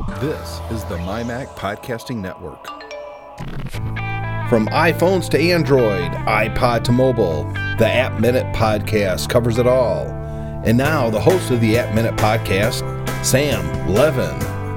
This is the MyMac Podcasting Network. From iPhones to Android, iPod to mobile, the App Minute Podcast covers it all. And now, the host of the App Minute Podcast, Sam Levin.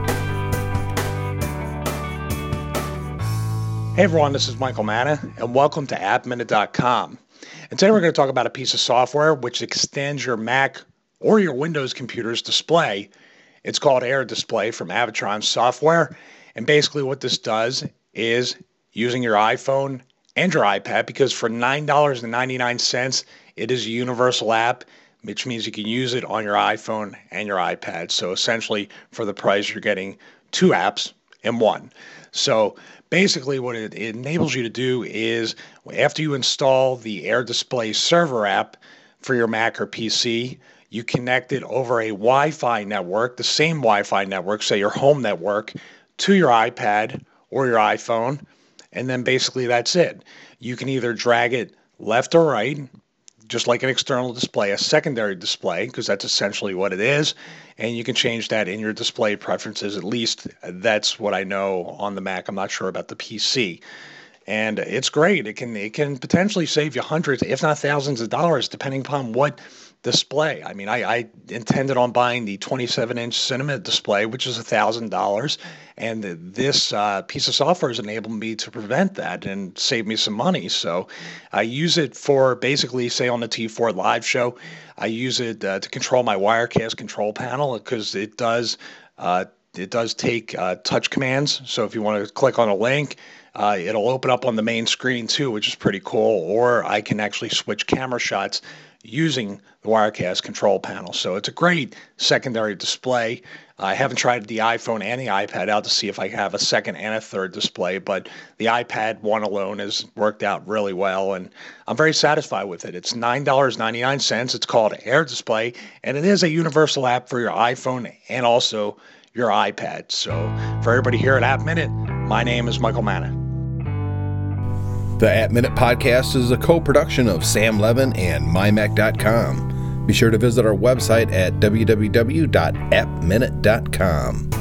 Hey everyone, this is Michael Manna, and welcome to AppMinute.com. And today we're going to talk about a piece of software which extends your Mac or your Windows computer's display. It's called AirDisplay from Avatron Software. And basically what this does is using your iPhone and your iPad, because for $9.99, it is a universal app, which means you can use it on your iPhone and your iPad. So essentially, for the price, you're getting two apps in one. So basically what it enables you to do is, after you install the AirDisplay server app for your Mac or PC, you connect it over a Wi-Fi network, the same Wi-Fi network, say your home network, to your iPad or your iPhone, and then basically that's it. You can either drag it left or right, just like an external display, a secondary display, because that's essentially what it is, and you can change that in your display preferences. At least that's what I know on the Mac. I'm not sure about the PC. And it's great. It can potentially save you hundreds, if not thousands of dollars, depending upon what display. I mean, I intended on buying the 27-inch Cinema display, which is $1,000, and this piece of software has enabled me to prevent that and save me some money. So I use it for basically, say on the T4 Live show, I use it to control my Wirecast control panel, because it does take touch commands. So if you want to click on a link, it'll open up on the main screen too, which is pretty cool. Or I can actually switch camera shots using the Wirecast control panel. So it's a great secondary display. I haven't tried the iPhone and the iPad out to see if I have a second and a third display, but the iPad one alone has worked out really well, and I'm very satisfied with it. It's $9.99. It's called AirDisplay, and it is a universal app for your iPhone and also your iPad. So for everybody here at App Minute, my name is Michael Manna. The App Minute Podcast is a co-production of Sam Levin and MyMac.com. Be sure to visit our website at www.appminute.com.